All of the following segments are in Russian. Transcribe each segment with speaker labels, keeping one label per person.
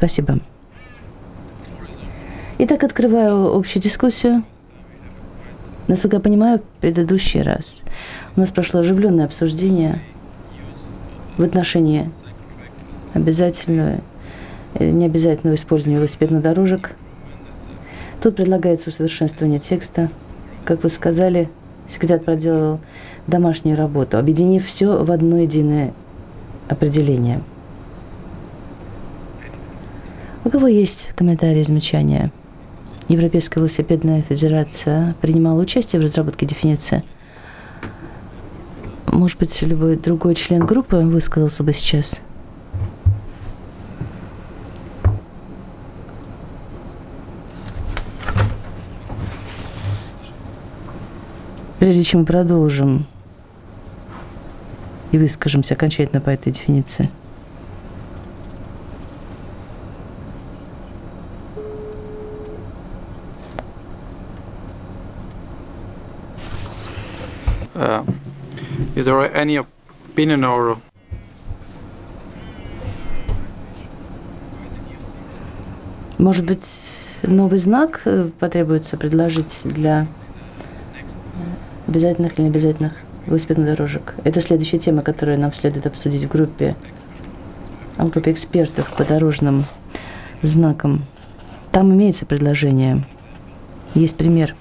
Speaker 1: Спасибо. Итак, открываю общую дискуссию. Насколько я понимаю, в предыдущий раз у нас прошло оживленное обсуждение в отношении обязательного или необязательного использования велосипедных дорожек. Тут предлагается усовершенствование текста. Как вы сказали, секретариат проделал домашнюю работу, объединив все в одно единое определение. У кого есть комментарии и замечания? Европейская велосипедная федерация принимала участие в разработке дефиниции. Может быть, любой другой член группы высказался бы сейчас? Прежде чем мы продолжим и выскажемся окончательно по этой дефиниции.
Speaker 2: Is there any opinion or
Speaker 1: Может быть, новый знак потребуется предложить для обязательных или необязательных велосипедных дорожек? Это следующая тема, которую нам следует обсудить в группе экспертов по дорожным знакам. Там имеется предложение. Есть пример.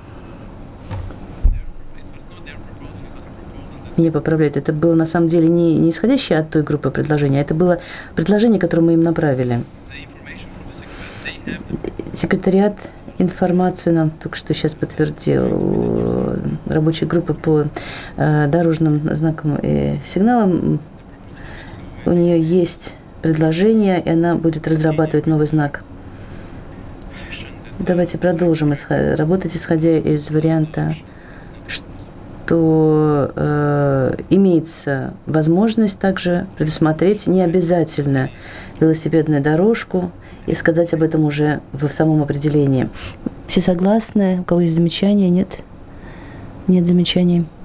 Speaker 1: Меня поправляют. Это было на самом деле не исходящее от той группы предложения, а это было предложение, которое мы им направили. Секретариат информацию нам только что сейчас подтвердил. Рабочая группа по дорожным знакам и сигналам. У нее есть предложение, и она будет разрабатывать новый знак. Давайте продолжим работать, исходя из варианта, что имеется возможность также предусмотреть необязательно велосипедную дорожку и сказать об этом уже в самом определении. Все согласны? У кого есть замечания? Нет? Нет замечаний?